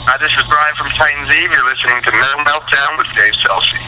This is Brian from Titans Eve. You're listening to Metal Meltdown with Dave Selsey.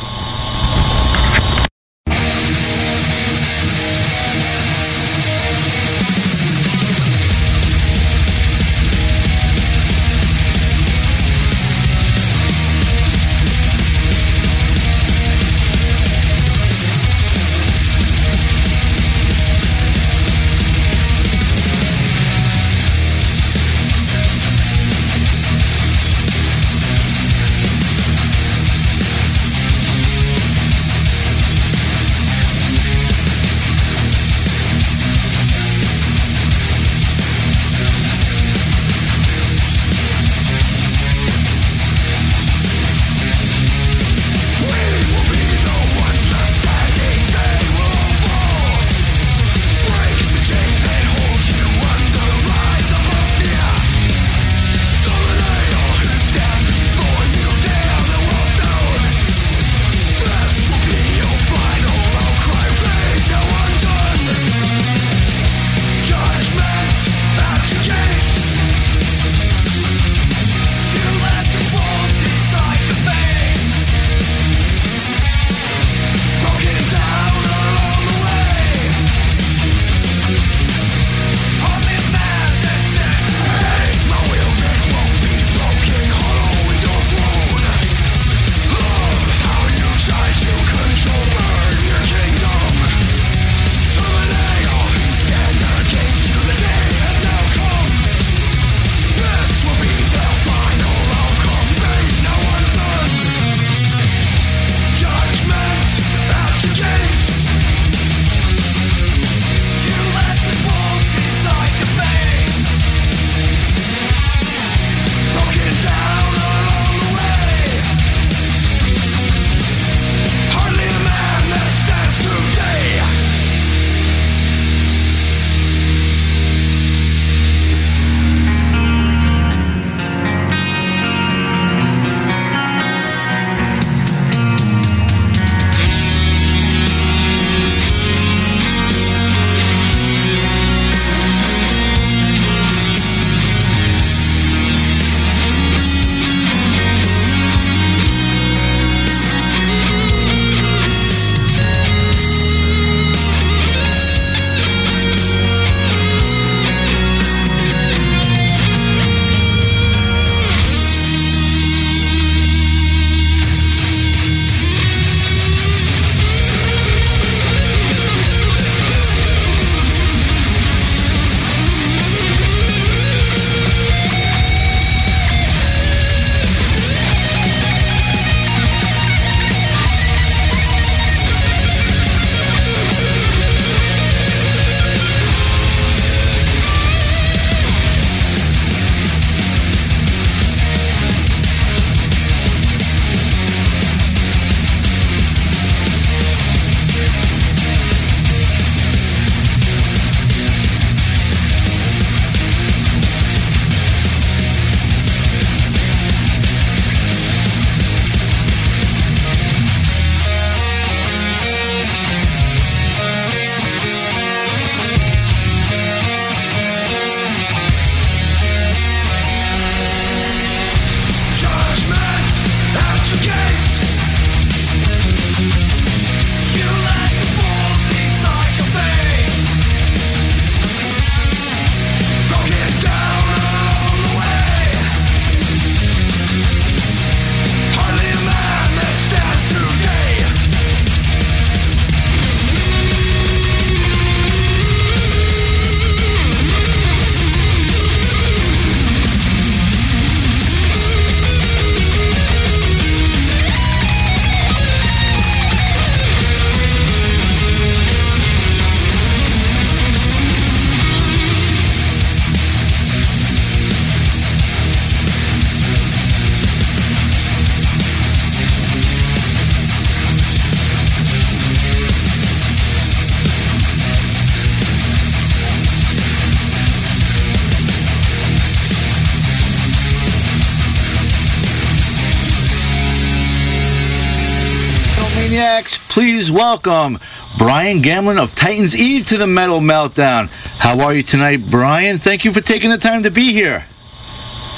Maniacs, please welcome Brian Gamlin of Titans Eve to the Metal Meltdown. How are you tonight, Brian? Thank you for taking the time to be here.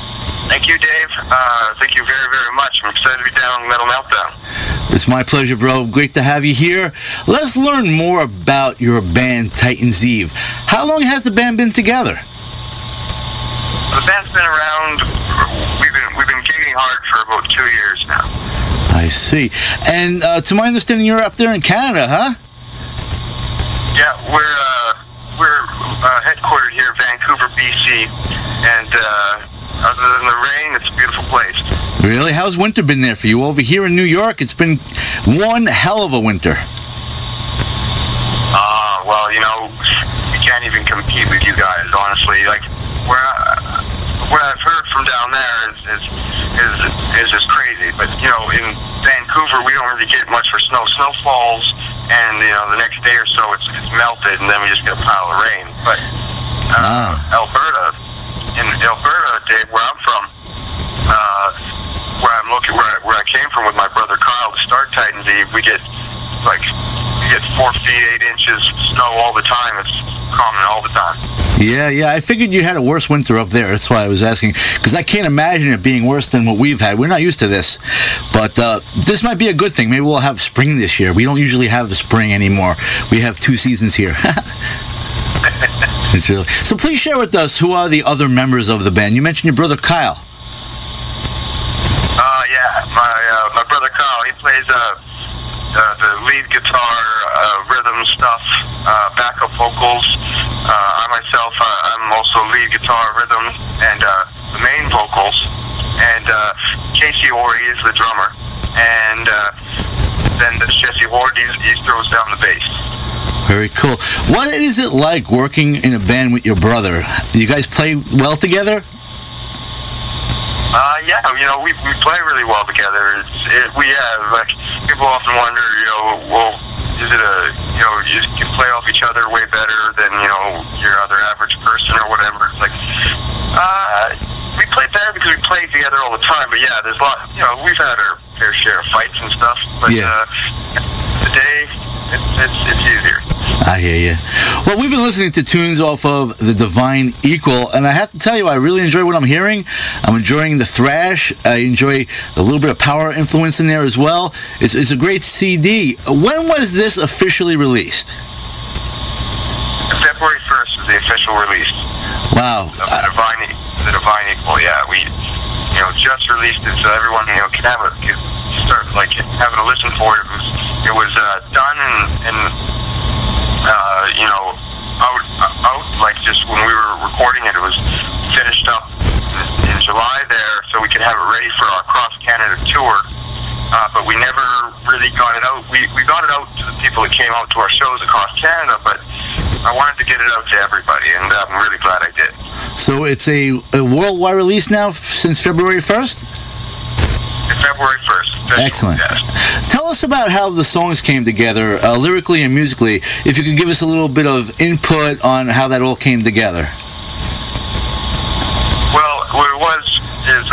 Thank you, Dave. Thank you very, very much. I'm excited to be down on Metal Meltdown. It's my pleasure, bro. Great to have you here. Let's learn more about your band, Titans Eve. How long has the band been together? The band's been around. We've been gigging hard for about 2 years now. I see. And to my understanding, you're up there in Canada, huh? Yeah, we're headquartered here in Vancouver, BC, and other than the rain, it's a beautiful place. Really? How's winter been there for you? Over here in New York, it's been one hell of a winter. Well, you know, we can't even compete with you guys, honestly. Like, what I've heard from down there is just crazy. But, you know, in Vancouver, we don't really get much for snow. Snow falls, and, you know, the next day or so, it's melted, and then we just get a pile of rain. But Alberta, Dave, where I'm from, where I came from with my brother Kyle to start Titans Eve, we get 4 feet 8 inches snow all the time. It's common all the time. Yeah, I figured you had a worse winter up there. That's why I was asking, because I can't imagine it being worse than what we've had. We're not used to this, but this might be a good thing. Maybe we'll have spring this year. We don't usually have the spring anymore. We have 2 seasons here. It's really so. Please share with us who are the other members of the band. You mentioned your brother Kyle. Yeah, my brother Kyle. He plays the lead guitar, rhythm stuff, backup vocals. I myself, I'm also lead guitar, rhythm, and the main vocals. And Casey Horry is the drummer. And then there's Jesse Horde. He throws down the bass. Very cool. What is it like working in a band with your brother? Do you guys play well together? Yeah, you know, we play really well together. We have, like, people often wonder, you know, well, is it you can play off each other way better than, you know, your other average person or whatever. It's like, we play better because we play together all the time, but yeah, there's a lot, you know, we've had our fair share of fights and stuff, but today, it's easier. I hear you. Well, we've been listening to tunes off of The Divine Equal, and I have to tell you, I really enjoy what I'm hearing. I'm enjoying the thrash. I enjoy a little bit of power influence in there as well. It's a great CD. When was this officially released? February 1st was the official release. Wow. Of the Divine Equal, yeah. We, you know, just released it so everyone, you know, can start, like, having a listen for it. It was done and you know, out like just when we were recording it, it was finished up in July there, so we could have it ready for our Cross Canada tour. But we never really got it out. We got it out to the people that came out to our shows across Canada, but I wanted to get it out to everybody, and I'm really glad I did. So it's a worldwide release now since February 1st? February 1st. Excellent. Yes. Tell us about how the songs came together, lyrically and musically. If you could give us a little bit of input on how that all came together. Well, what it was is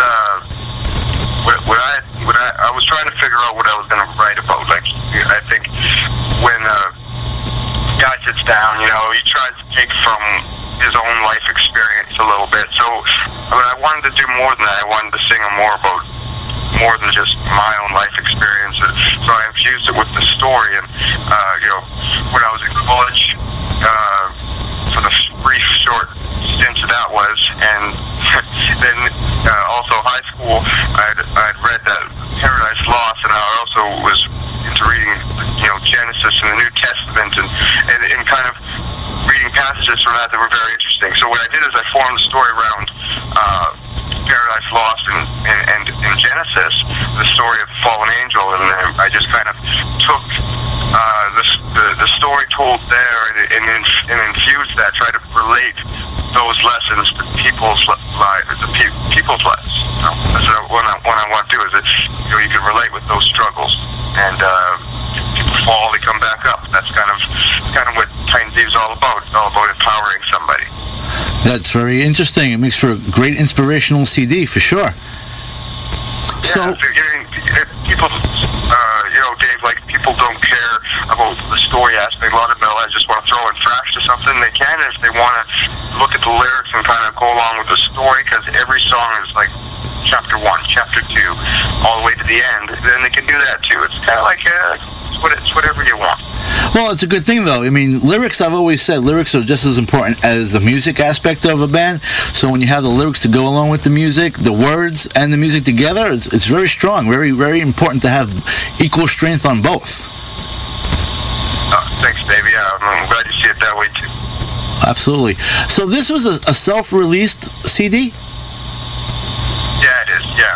I was trying to figure out what I was going to write about. Like, I think when a guy sits down, you know, he tries to take from his own life experience a little bit. So I wanted to do more than that. I wanted to sing more about more than just my own life experiences. So I infused it with the story. And, you know, when I was in college, for the brief, short stint that was, and then also high school, I'd read that Paradise Lost, and I also was into reading, you know, Genesis and the New Testament, and kind of reading passages from that were very interesting. So what I did is I formed the story around Paradise Lost and in Genesis, the story of the fallen angel, and I just kind of took the story told there and infused that, try to relate those lessons to people's lives, people's lives. You know? That's what I want to do, is that, you know, you can relate with those struggles, and people fall, they come back up. That's kind of what Titans Eve is all about. It's all about empowering somebody. That's very interesting. It makes for a great inspirational CD, for sure. Yeah, so people, you know, Dave, like, people don't care about the story aspect. A lot of metalheads just want to throw in thrash to something. They can if they want to look at the lyrics and kind of go along with the story, because every song is, like, all the way to the end, then they can do that too. It's kind of like it's whatever you want. Well, it's a good thing, though. I mean, lyrics, I've always said, lyrics are just as important as the music aspect of a band. So when you have the lyrics to go along with the music, the words and the music together, it's very strong, very, very important to have equal strength on both. Thanks, Dave. Yeah, I'm glad you see it that way, too. Absolutely. So this was a self-released CD? Yeah, it is, yeah.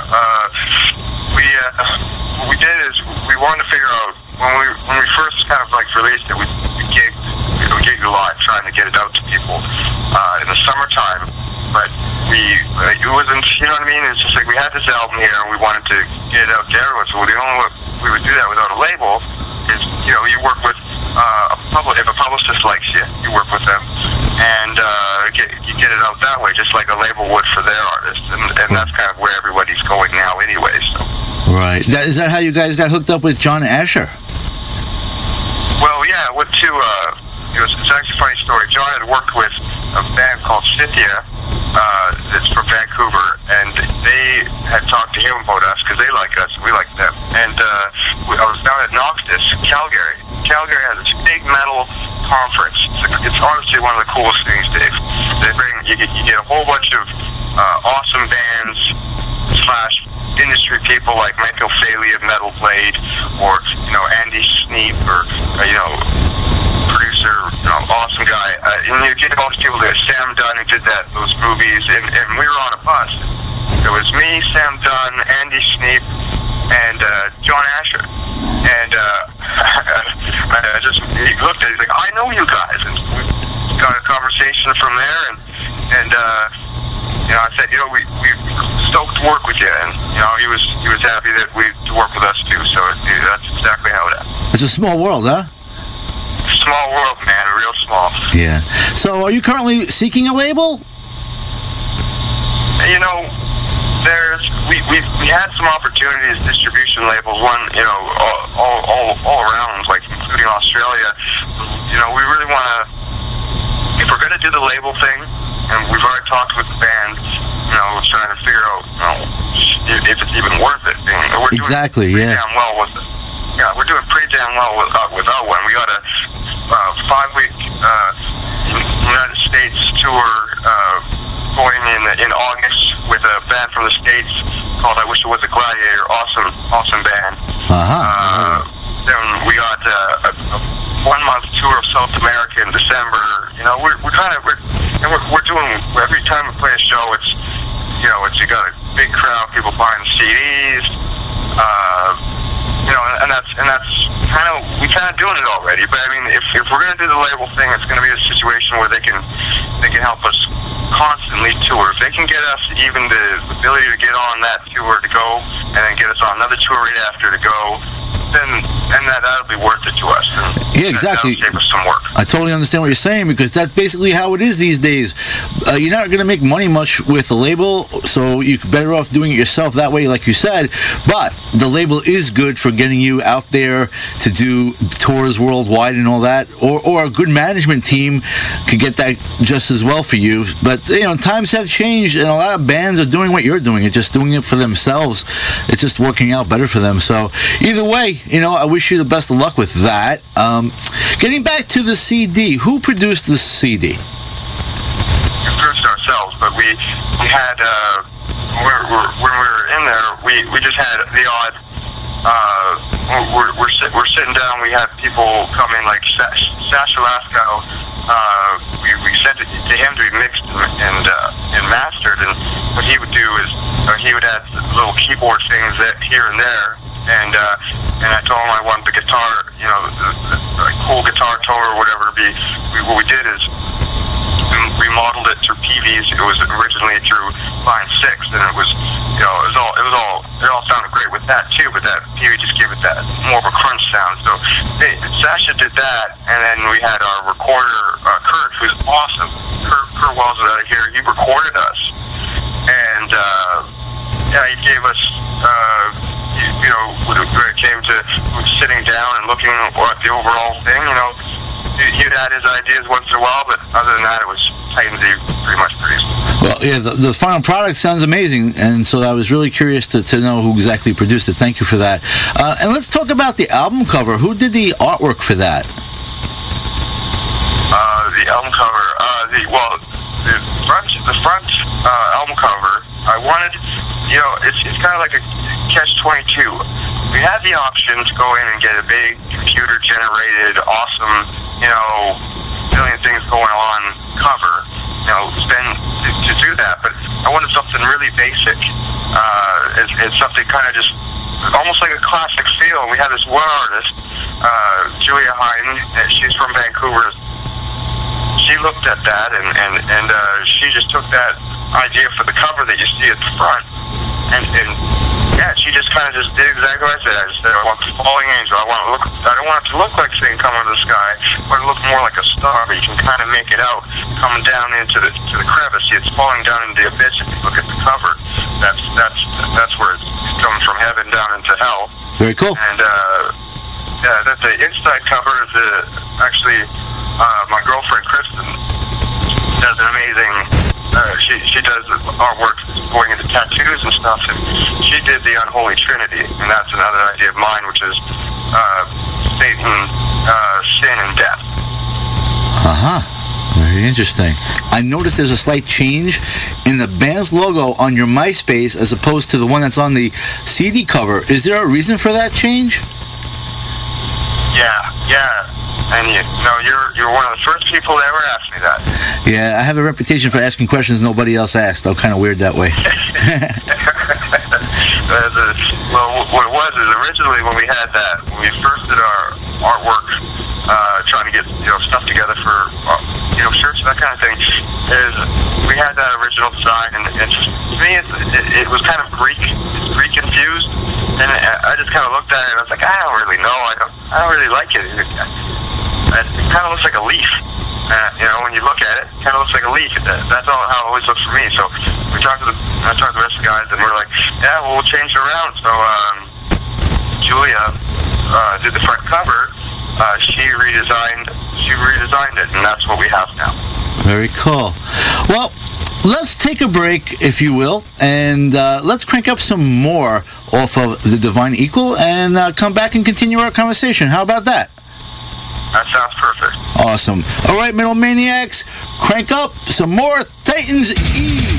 What we did is we wanted to figure out, when we first kind of like released it, we gigged a lot trying to get it out to people in the summertime, but it wasn't, you know what I mean? It's just like we had this album here and we wanted to get it out to everyone, so the only way we would do that without a label is, you know, you work with if a publicist likes you, you work with them, and you get it out that way, just like a label would for their artists, and that's kind of where everybody's going now anyway, so. Right. Is that how you guys got hooked up with John Asher? Well, yeah, I went to, it's actually a funny story. John had worked with a band called Scythia, that's from Vancouver, and they had talked to him about us, because they like us, and we like them. And I was down at Noctis, Calgary. Calgary has this big metal conference. It's honestly one of the coolest things, Dave. You get a whole bunch of awesome bands / industry people like Michael Faley of Metal Blade, or, you know, Andy Sneap, or, producer, you know, awesome guy. And you get all these people there. Sam Dunn, who did those movies, and we were on a bus. It was me, Sam Dunn, Andy Sneap, and John Asher. And he looked at it, he's like, I know you guys. And we got a conversation from there, and you know, I said, you know, we stoked to work with you, and, you know, he was happy that to work with us too, so that's exactly how it happened. It's a small world, huh? Small world, man, real small. Yeah. So are you currently seeking a label? You know, we had some opportunities, distribution labels, one, you know, all around, like including Australia. You know, we really want to, if we're going to do the label thing, and we've already talked with the band, you know, trying to figure out, you know, if it's even worth it. We're exactly, doing yeah. Damn well with it. Yeah, we're doing pretty damn well without one. We got a 5-week United States tour going in August with a band from the States called I Wish It Was a Gladiator. Awesome band. Then we got a 1-month tour of South America in December. You know, we're doing, every time we play a show, it's, you know, you got a big crowd, people buying CDs, you know, and that's kind of, we kind of doing it already. But I mean, if we're going to do the label thing, it's going to be a situation where they can help us constantly tour. If they can get us even the ability to get on that tour to go, and then get us on another tour right after to go, then that'll be worth it to us. And yeah, exactly. That'll save us some work. I totally understand what you're saying, because that's basically how it is these days. You're not going to make money much with a label, so you're better off doing it yourself that way, like you said. But the label is good for getting you out there to do tours worldwide and all that, or a good management team could get that just as well for you. But, you know, times have changed, and a lot of bands are doing what you're doing. It's just doing it for themselves. It's just working out better for them. So either way, you know, I wish you the best of luck with that. Getting back to the CD, who produced the CD? We produced it ourselves, but we had when we were in there, we just had the odd. We're sitting down. We had people come in, like Sasha Laskow. We sent it to him to be mixed and mastered, and what he would do is he would add little keyboard things here and there, and I told him I wanted the guitar, you know, the cool guitar tone or whatever to be. What we did is we modeled it through PVs. It was originally through Line 6, and it was, you know, it all sounded great with that too, but that PV just gave it that more of a crunch sound. So Sasha did that, and then we had our recorder, Kurt, who's awesome. Kurt Wells out of here. He recorded us, and yeah, he gave us, you know, when it came to sitting down and looking at the overall thing, you know, he'd add his ideas once in a while, but other than that, it was Titans he pretty much produced. Well, yeah, the final product sounds amazing, and so I was really curious to know who exactly produced it. Thank you for that. And let's talk about the album cover. Who did the artwork for that? The album cover, the front album cover, I wanted, it's kind of like a catch-22. We had the option to go in and get a big computer-generated, awesome, million things going on cover, spend to do that, but I wanted something really basic. It's something kind of just almost like a classic feel. We had this one artist, Julia Hine, she's from Vancouver. She looked at that and she just took that idea for the cover that you see at the front, and yeah, she just kind of just did exactly what I said. I just said, I want the falling angel. I don't want it to look like something coming out of the sky, but it look more like a star. But you can kind of make it out coming down into the crevice. It's falling down into the abyss. If you look at the cover, that's where it's coming from heaven down into hell. Very cool. And that the inside cover is actually my girlfriend Kristen does an amazing. She does artwork going into tattoos and stuff, and she did the Unholy Trinity, and that's another idea of mine, which is Satan, sin, and death. Very interesting. I noticed there's a slight change in the band's logo on your MySpace as opposed to the one that's on the CD cover. Is there a reason for that change? Yeah. And you're one of the first people to ever ask me that. Yeah, I have a reputation for asking questions nobody else asked. I'm kind of weird that way. Well, what it was is originally when we first did our artwork, trying to get stuff together for shirts and that kind of thing, is we had that original design, and to me it was kind of Greek infused, and I just kind of looked at it and I was like, I don't really know, I don't really like it. It kind of looks like a leaf. When you look at it, it kind of looks like a leaf. That's how it always looks for me. So I talked to the rest of the guys, and we're like, yeah, well, we'll change it around. So Julia did the front cover. She redesigned it, and that's what we have now. Very cool. Well, let's take a break, if you will, and let's crank up some more off of the Divine Equal and come back and continue our conversation. How about that? That sounds perfect. Awesome. All right, Metal Maniacs, crank up some more Titans Eve.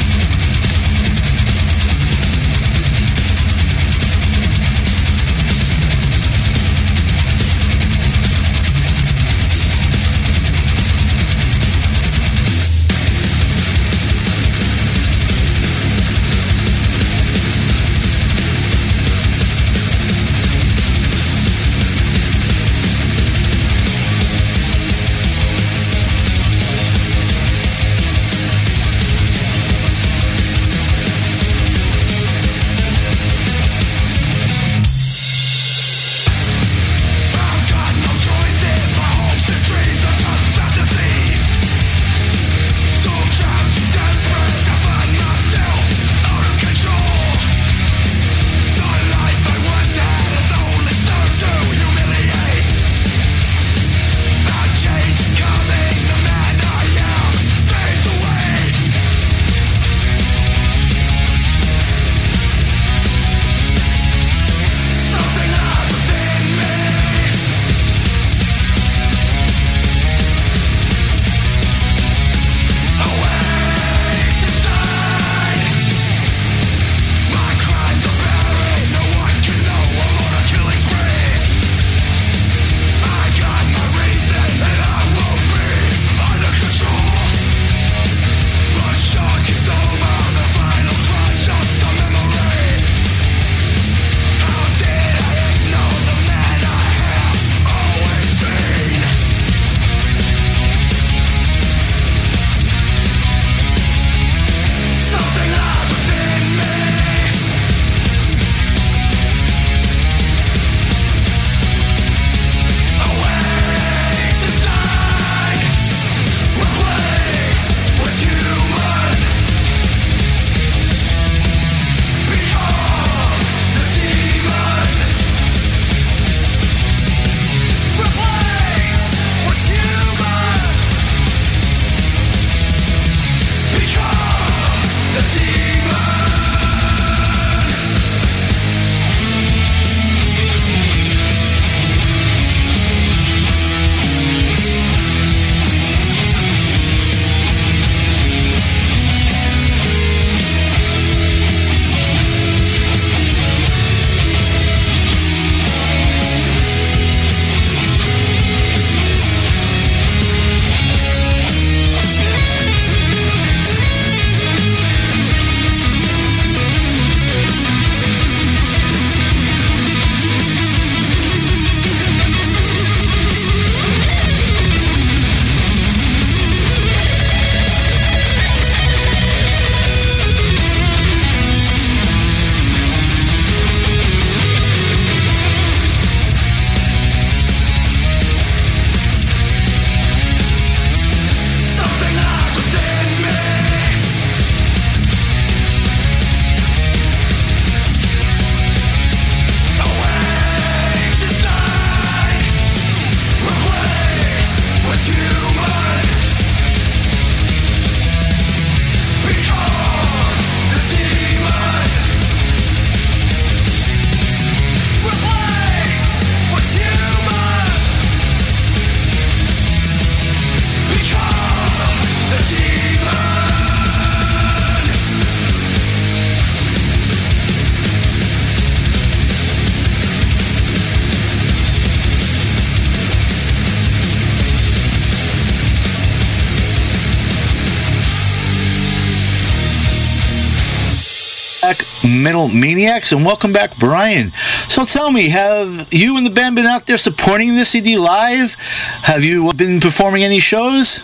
Metal Maniacs, and welcome back, Brian. So tell me, have you and the band been out there supporting the CD live? Have you been performing any shows?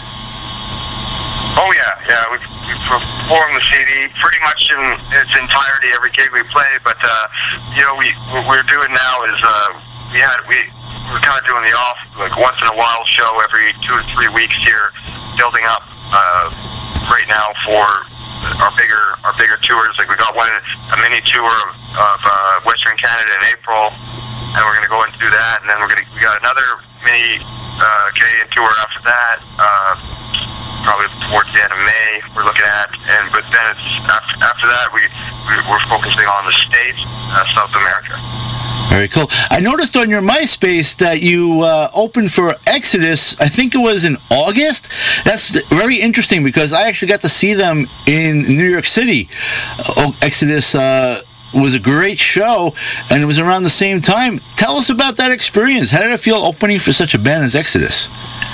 Oh yeah, we perform the CD pretty much in its entirety every gig we play. But what we're doing now is we're kind of doing the off, like once in a while show every 2 to 3 weeks here, building up right now for our bigger tours. Like we got a mini tour of Western Canada in April, and we're gonna go and do that, and then we got another mini Canadian tour after that. Probably towards the end of May we're looking at, but then it's after that we're focusing on the States, South America. Very cool. I noticed on your MySpace that you opened for Exodus, I think it was in August. That's very interesting because I actually got to see them in New York City. Exodus was a great show, and it was around the same time. Tell us about that experience. How did it feel opening for such a band as Exodus?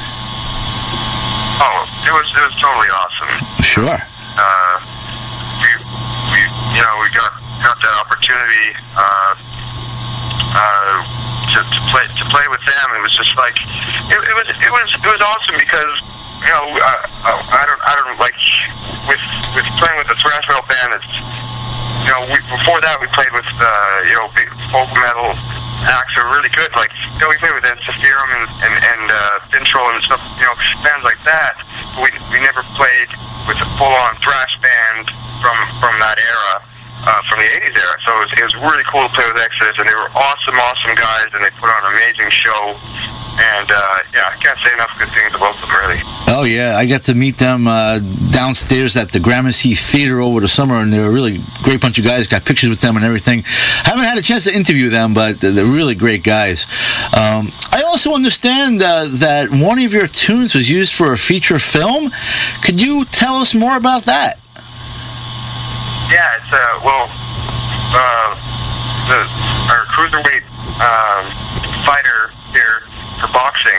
Oh, it was totally awesome. Sure. We got that opportunity to play with them. It was just like it was awesome because I don't like with playing with the thrash metal band. It's before that we played with big folk metal acts are really good. Like we played with Ensiferum and Control and stuff. Bands like that. But we never played with a full-on thrash band from that era. From the 80s era. So it was really cool to play with Exodus, and they were awesome guys, and they put on an amazing show. And I can't say enough good things about them, really. Oh yeah, I got to meet them downstairs at the Gramercy Theater over the summer, and they're a really great bunch of guys. Got pictures with them and everything. Haven't had a chance to interview them, but they're really great guys. I also understand that one of your tunes was used for a feature film. Could you tell us more about that? Yeah, it's our cruiserweight fighter here for boxing.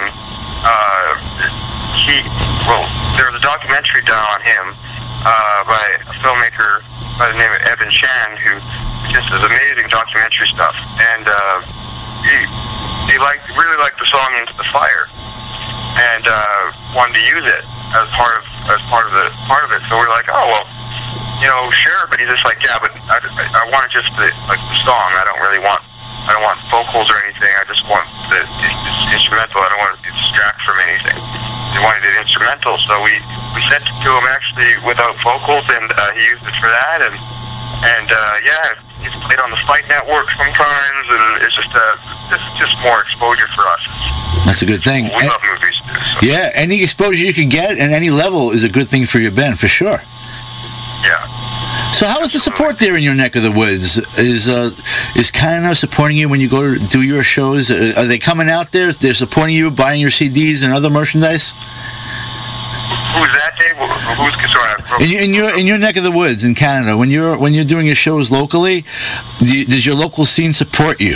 There was a documentary done on him by a filmmaker by the name of Evan Chan, who just does amazing documentary stuff. And he really liked the song "Into the Fire" and wanted to use it as part of it. So we're like, oh well. Sure, but he's just like, yeah, but I want it just the song. I don't want vocals or anything. I just want the instrumental. I don't want it to distract from anything. He wanted it instrumental, so we sent it to him actually without vocals, and he used it for that. And he's played on the Fight Network sometimes, and it's just more exposure for us. That's a good thing. We love movies too. So. Yeah, any exposure you can get at any level is a good thing for your band, for sure. Yeah. So how is the support there in your neck of the woods? Is Canada supporting you when you go to do your shows? Are they coming out there? They're supporting you, buying your CDs and other merchandise? Who's that, Dave? In your neck of the woods in Canada, when you're doing your shows locally, does your local scene support you?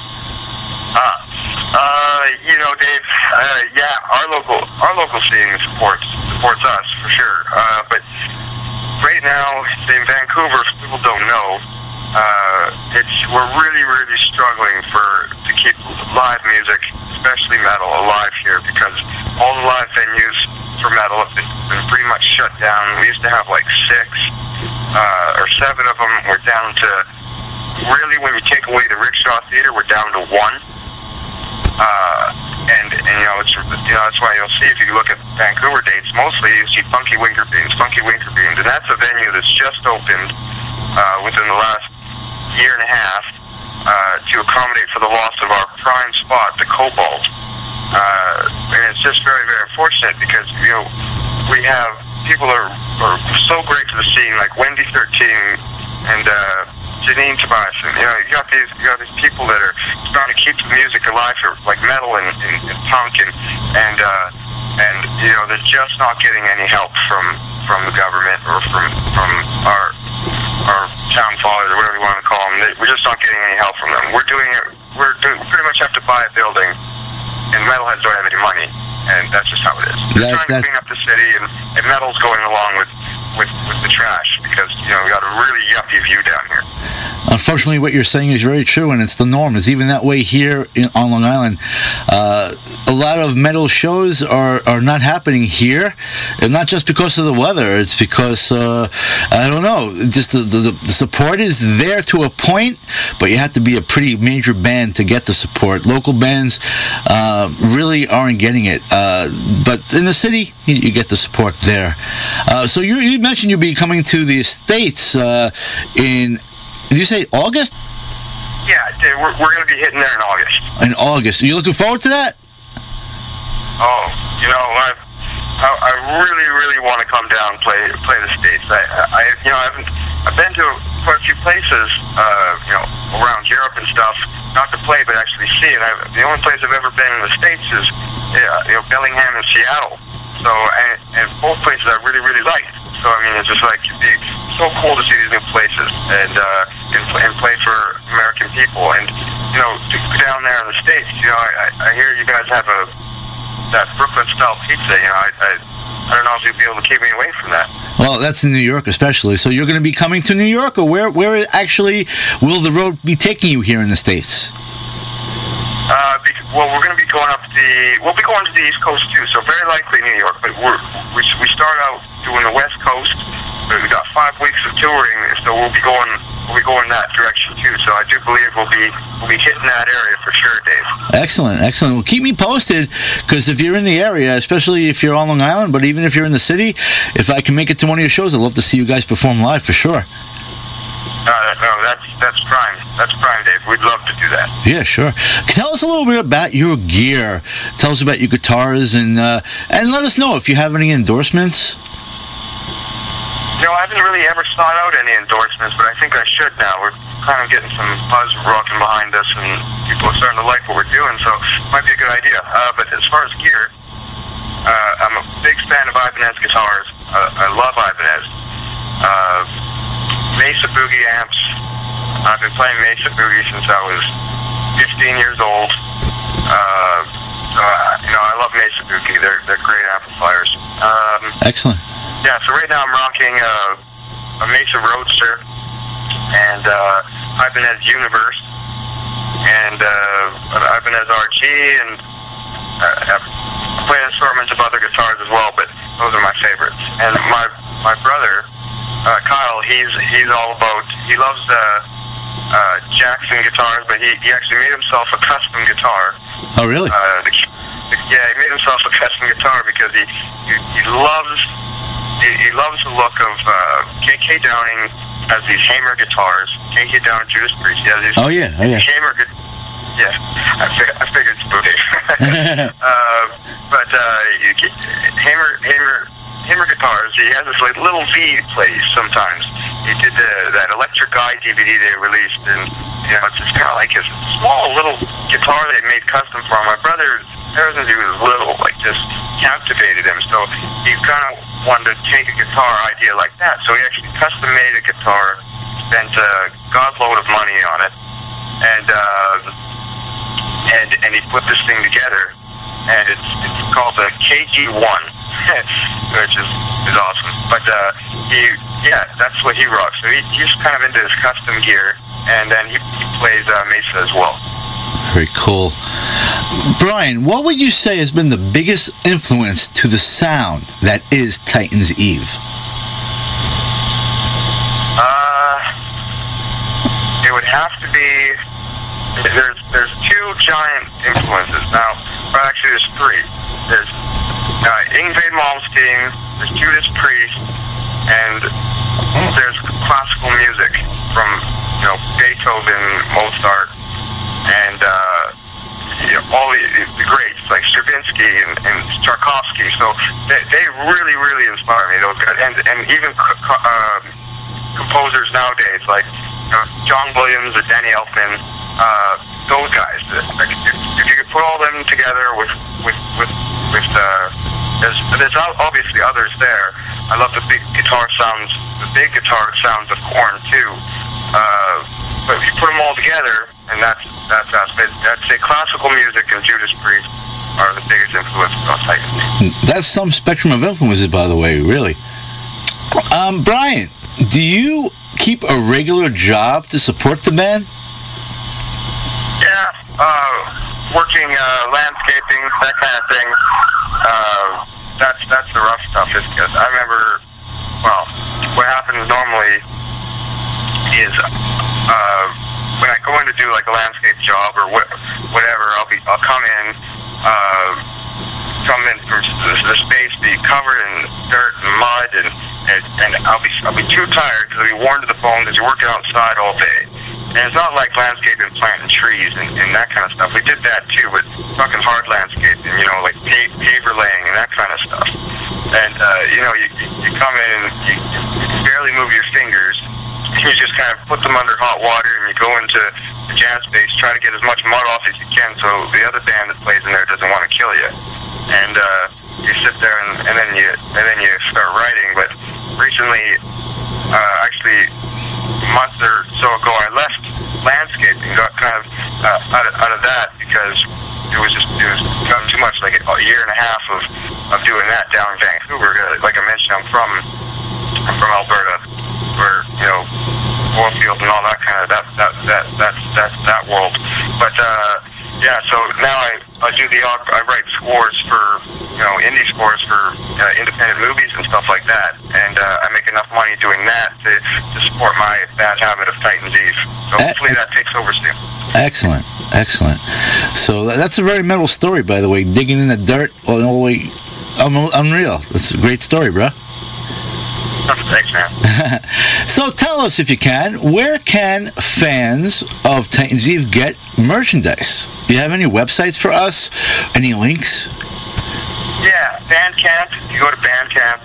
Dave. Our local scene supports us for sure. But right now in Vancouver, if people don't know, we're really struggling to keep live music, especially metal, alive here because all the live venues for metal have been pretty much shut down. We used to have like 6 or 7 of them. We're down to really, when you take away the Rickshaw Theater, we're down to 1. That's why you'll see, if you look at Vancouver dates, mostly you see Funky Winker Beans, and that's a venue that's just opened within the last year and a half to accommodate for the loss of our prime spot, the Cobalt. And it's just very, very unfortunate because we have people that are so great to the scene, like Wendy 13 and Janine Tobias, and you got these people that are trying to keep the music alive for like metal and punk and they're just not getting any help from the government or from our town fathers or whatever you want to call them. We're just not getting any help from them. We pretty much have to buy a building, and metalheads don't have any money, and that's just how it is. They're trying to clean up the city, and metal's going along with the trash. because we got a really yuppie view down here. Unfortunately, what you're saying is very true, and it's the norm. It's even that way here on Long Island. A lot of metal shows are not happening here, and not just because of the weather. It's because, I don't know, just the support is there to a point, but you have to be a pretty major band to get the support. Local bands really aren't getting it. But in the city, you get the support there. So you mentioned you'll be coming to the States in... Did you say August? Yeah, we're going to be hitting there in August. In August. Are you looking forward to that? Oh, I really, really want to come down and play the States. I've been to quite a few places, around Europe and stuff, not to play, but actually see it. The only place I've ever been in the States is, Bellingham and Seattle. So, and both places I really, really liked. So, I mean, it's just like, it'd be so cool to see these new places and play for American people. And, to go down there in the States, I hear you guys have that Brooklyn-style pizza, I don't know if you'd be able to keep me away from that. Well, that's in New York especially. So you're going to be coming to New York, or where actually will the road be taking you here in the States? Well, we're going to be going we'll be going to the East Coast too, so very likely New York, but we start out doing the West Coast. We got 5 weeks of touring, so we'll be going that direction too. So I do believe we'll be hitting that area for sure, Dave. Excellent. Well, keep me posted, because if you're in the area, especially if you're on Long Island, but even if you're in the city, if I can make it to one of your shows, I'd love to see you guys perform live for sure. No, that's prime. That's prime, Dave. We'd love to do that. Yeah, sure. Tell us a little bit about your gear. Tell us about your guitars, and let us know if you have any endorsements. I haven't really ever sought out any endorsements, but I think I should now. We're kind of getting some buzz rocking behind us, and people are starting to like what we're doing, so it might be a good idea. But as far as gear, I'm a big fan of Ibanez guitars. I love Ibanez. Mesa Boogie amps. I've been playing Mesa Boogie since I was 15 years old. I love Mesa Boogie. They're great amplifiers. Excellent. Yeah, so right now I'm rocking a Mesa Roadster and Ibanez Universe and an Ibanez RG, and I play assortments of other guitars as well, but those are my favorites. And my brother, Kyle, he's all about, he loves Jackson guitars, but he actually made himself a custom guitar. Oh, really? Yeah, he made himself a custom guitar because he loves the look of K.K. Downing has these Hamer guitars. K.K. Downing, Judas Priest. He has these Hamer guitars. Yeah, I figured it's booty. But Hamer guitars, he has this little V he plays sometimes. He did that Electric Eye DVD they released, and it's just kind of like his small little guitar they made custom for him. My brother, ever since he was little, just captivated him. So he kind of wanted to take a guitar idea like that. So he actually custom made a guitar, spent a godload of money on it, and he put this thing together, and it's called the KG1, which is awesome. But that's what he rocks. So he's kind of into his custom gear, and then he plays Mesa as well. Very cool. Brian, what would you say has been the biggest influence to the sound that is Titans Eve? It would have to be, there's two giant influences. Now, well, actually there's three. There's Yngwie Malmsteen, there's Judas Priest, and there's classical music from Beethoven, Mozart, and all the greats like Stravinsky and Tchaikovsky. So they really, really inspire me. Those guys, and even composers nowadays like John Williams or Danny Elfman. Those guys. If you could put all them together with there's obviously others there. I love the big guitar sounds of Korn too. But if you put them all together, and that's us. I'd say classical music and Judas Priest are the biggest influences on Titans. That's some spectrum of influences, by the way, really. Brian, do you keep a regular job to support the band? Yeah, working landscaping, that kind of thing. That's the rough stuff. Is because I remember, well, what happens normally is when I go in to do like a landscape job or whatever, I'll come in from the space, be covered in dirt and mud, and I'll be too tired because I'll be worn to the bone because you're working outside all day. And it's not like landscaping, planting trees and that kind of stuff. We did that too, but fucking hard landscaping, like paver laying and that kind of stuff. And you come in and you barely move your fingers. You just kind of put them under hot water and you go into the jam space, try to get as much mud off as you can so the other band that plays in there doesn't want to kill you. And you sit there and then you start writing. But recently, actually a month or so ago, I left landscaping, got kind of out of that because it was got too much, like a year and a half of doing that down in Vancouver. Like I mentioned, I'm from Alberta, where oilfield and all that kind of that's that world. But yeah, so now I do I write scores for indie scores for independent movies and stuff like that, and I make enough money doing that to support my bad habit of Titans Eve. So hopefully that takes over soon. Excellent. So that's a very metal story, by the way. Digging in the dirt all the way, unreal. That's a great story, bro. Thanks, man. So tell us, if you can, where can fans of Titans Eve get merchandise? Do you have any websites for us? Any links? Yeah, Bandcamp. If you go to Bandcamp,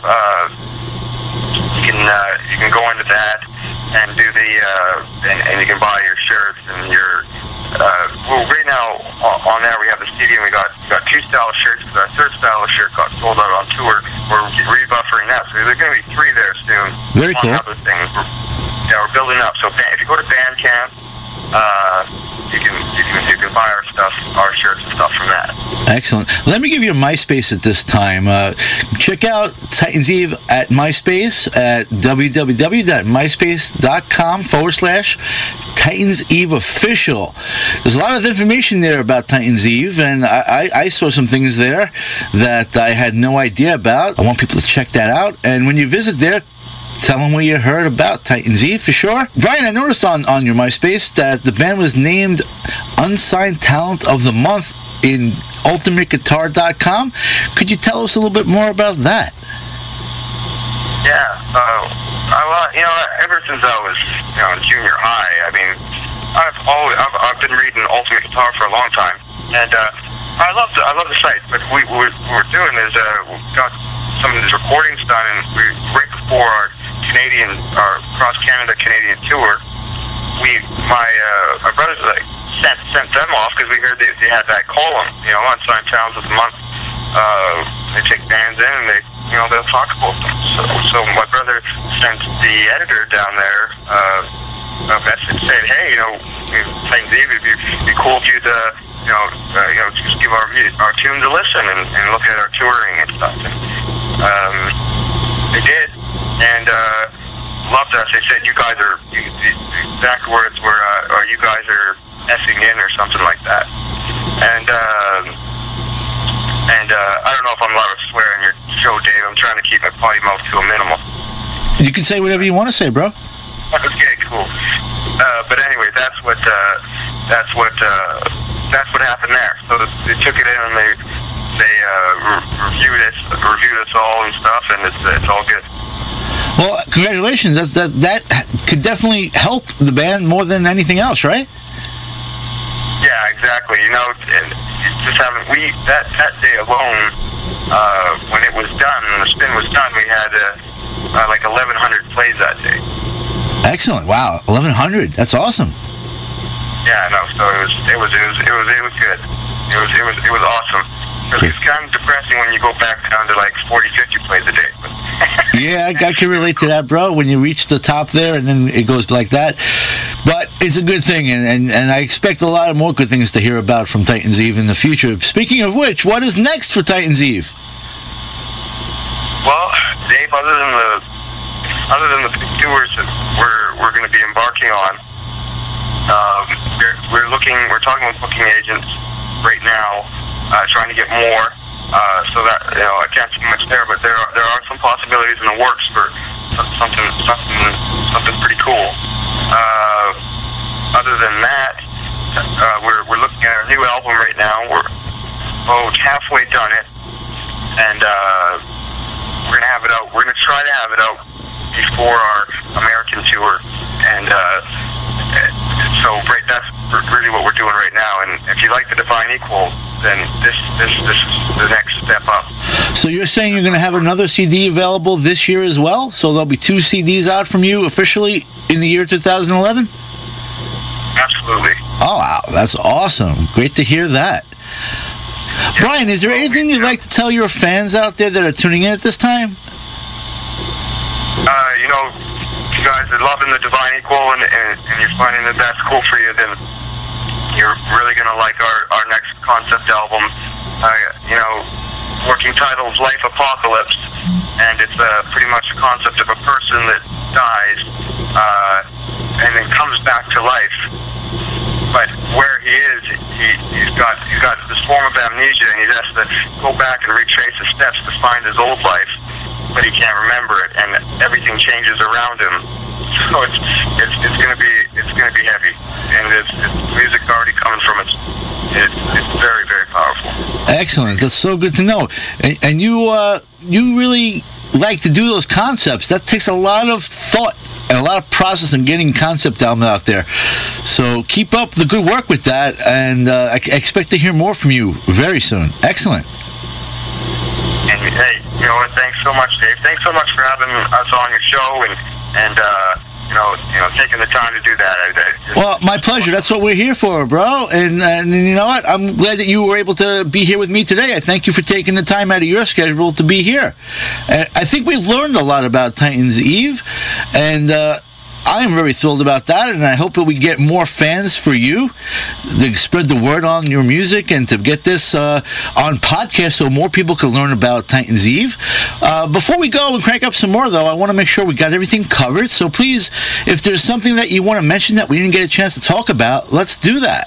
you can go into that and do and you can buy your shirts and your. Well, right now on there we have the CD and we got two style of shirts because our third style of shirt got sold out on tour. We're rebuffering that, so there's going to be 3 there soon. Very cool. Other things. We're building up. So if you go to Bandcamp, you can buy our stuff, our shirts and stuff from that. Excellent. Let me give you a MySpace at this time. Check out Titans Eve at MySpace at www.myspace.com/Titans Eve Official. There's a lot of information there about Titans Eve, and I saw some things there that I had no idea about. I want people to check that out. And when you visit there, tell them where you heard about Titans Eve for sure. Brian, I noticed on your MySpace that the band was named Unsigned Talent of the Month in UltimateGuitar.com. Could you tell us a little bit more about that? Yeah, ever since I was in junior high, I mean, I've been reading Ultimate Guitar for a long time, and I love the site. But what we're doing is we got some of these recordings done, and right before our cross Canada Canadian tour, my brothers sent them off because we heard they had that column, Unsigned Talents of the Month. They take bands in and they'll talk about them. So my brother sent the editor down there a message saying, hey, Titans Eve, it'd be cool if you'd just give our tunes a listen and look at our touring and stuff. And, they did, and loved us. They said you guys are, the exact words were, or you guys are effing in or something like that. And I don't know if I'm allowed to swear in your show, Dave. I'm trying to keep my potty mouth to a minimum. You can say whatever you want to say, bro. Okay, cool. But anyway, that's what happened there. So they took it in and they reviewed us all and stuff, and it's all good. Well, congratulations. That could definitely help the band more than anything else, right? Yeah, exactly. Just having that day alone, when it was done, when the spin was done, we had like 1,100 plays that day. Excellent! Wow, 1,100. That's awesome. Yeah, no. So it was good. It was awesome. It's kind of depressing when you go back down to like 40, 50 plays a day. Yeah, I can relate to that, bro. When you reach the top there and then it goes like that. But it's a good thing, and I expect a lot of more good things to hear about from Titans Eve in the future. Speaking of which, what is next for Titans Eve? Well, Dave, other than other than the big tours that we're going to be embarking on, we're talking with booking agents right now, trying to get more. So that I can't say much there, but there are some possibilities in the works for something pretty cool. Other than that, we're looking at our new album right now. We're halfway done it, and we're gonna have it out. We're gonna try to have it out before our American tour, and so that's really what we're doing right now. And if you like the Divine Equal, then this is the next step up. So you're saying you're going to have another CD available this year as well? So there'll be 2 CDs out from you officially in the year 2011? Absolutely. Oh, wow. That's awesome. Great to hear that. Yeah. Brian, is there anything you'd like to tell your fans out there that are tuning in at this time? If you guys are loving the Divine Equal and you're finding that that's cool for you, then you're really going to like our next concept album. Working title's Life Apocalypse, and it's pretty much a concept of a person that dies and then comes back to life. But where he is, he's got this form of amnesia, and he has to go back and retrace his steps to find his old life, but he can't remember it, and everything changes around him. So it's gonna be heavy, and it's music already coming from it. It's very, very powerful. Excellent. That's so good to know. And you really like to do those concepts. That takes a lot of thought and a lot of process in getting concept album out there. So keep up the good work with that, and I expect to hear more from you very soon. Excellent. And hey, thanks so much, Dave. Thanks so much for having us on your show and taking the time to do that. Well, my pleasure. That's what we're here for, bro. And you know what? I'm glad that you were able to be here with me today. I thank you for taking the time out of your schedule to be here. I think we've learned a lot about Titans Eve, and I am very thrilled about that, and I hope that we get more fans for you to spread the word on your music and to get this on podcast so more people can learn about Titans Eve. Before we go and crank up some more, though, I want to make sure we got everything covered. So please, if there's something that you want to mention that we didn't get a chance to talk about, let's do that.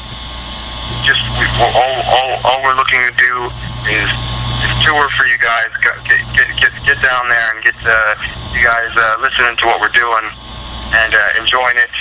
All we're looking to do is tour for you guys. Get down there and get you guys listening to what we're doing and enjoying it.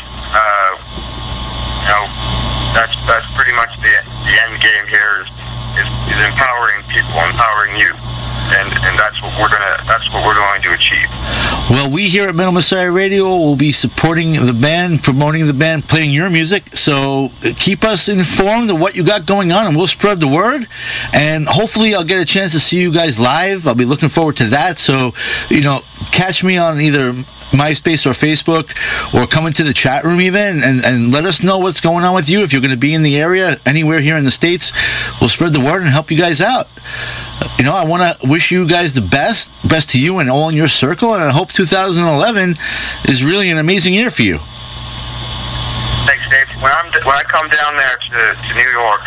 That's pretty much the end game here is empowering people, empowering you, and that's what we're going to achieve. Well, we here at Metal Messiah Radio will be supporting the band, promoting the band, playing your music. So keep us informed of what you got going on, and we'll spread the word. And hopefully, I'll get a chance to see you guys live. I'll be looking forward to that. So, catch me on either MySpace or Facebook, or come into the chat room even, and let us know what's going on with you. If you're going to be in the area, anywhere here in the States, we'll spread the word and help you guys out. I want to wish you guys the best to you and all in your circle, and I hope 2011 is really an amazing year for you. Thanks, Dave. When I come down there to New York,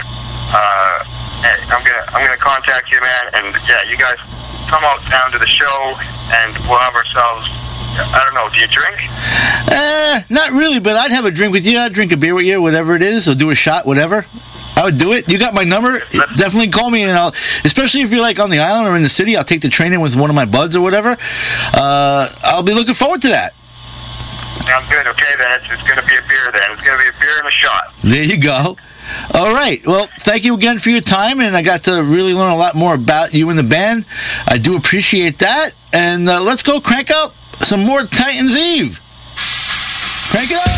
I'm gonna contact you, man, and yeah, you guys come out down to the show, and we'll have ourselves. I don't know, do you drink? Not really, but I'd have a drink with you. I'd drink a beer with you, whatever it is, or do a shot, whatever. I would do it. You got my number. Definitely call me, and especially if you're like on the island or in the city, I'll take the train in with one of my buds or whatever. I'll be looking forward to that. Sounds good. Okay, then. It's going to be a beer then. It's going to be a beer and a shot. There you go. All right. Well, thank you again for your time, and I got to really learn a lot more about you and the band. I do appreciate that, and let's go crank up some more Titans Eve. Crank it up.